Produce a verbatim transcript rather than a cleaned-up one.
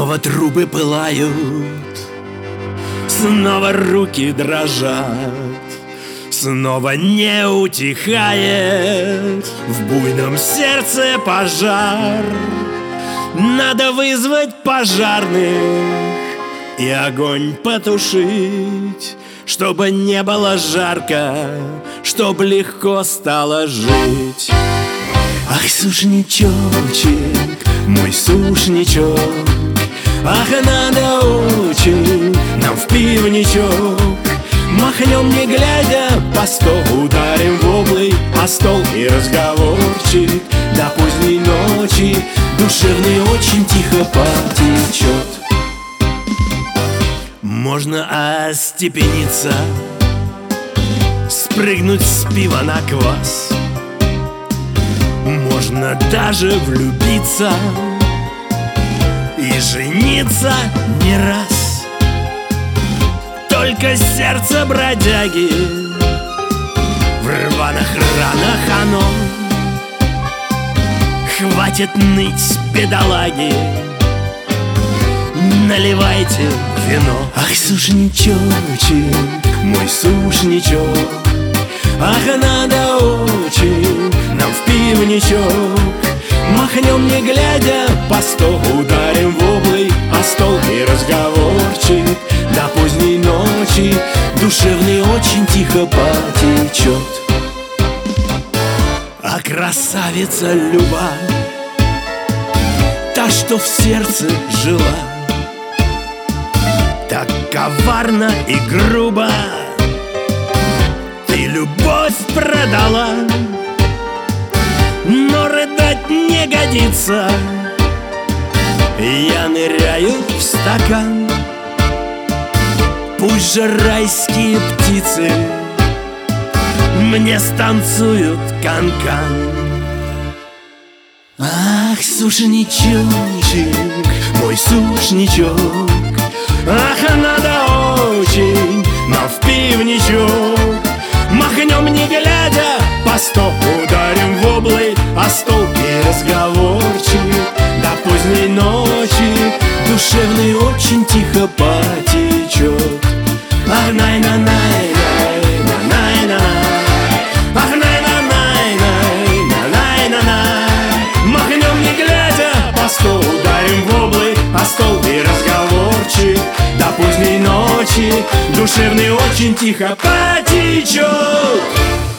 Снова трубы пылают, снова руки дрожат, снова не утихает в буйном сердце пожар. Надо вызвать пожарных и огонь потушить, чтобы не было жарко, чтобы легко стало жить. Ах, сушничочек, мой сушничок, ах, надо очень нам в пивничок. Махнем, не глядя, по столу ударим в облый о стол и разговорчик до поздней ночи душевный очень тихо потечет. Можно остепениться, спрыгнуть с пива на квас. Можно даже влюбиться и жениться не раз. Только сердце бродяги в рваных ранах оно. Хватит ныть, бедолаги, наливайте вино. Ах, сушничочек, мой сушничок, ах, надо очень нам в пивничок. Махнем, не глядя, по столу ударим в облый о стол и разговорчик до поздней ночи душевный очень тихо потечет. А красавица Люба, та, что в сердце жила, так коварно и грубо ты любовь продала. Но рыдать не годится, я ныряю в стакан. Пусть же райские птицы мне станцуют кан-кан. Ах, сушничочек, мой сушничок, ах, надо очень нам в пивничок. Махнем, не глядя, по столу ударим в облый о стол и разговорчик до поздней ночи душевный очень тихо потечет. Ах, най-на-най, най-на-най, ах, най-на-най, най-на-най. Махнем, не глядя, по столу ударим в облый о стол и разговорчик до поздней ночи душевный очень тихо потечет.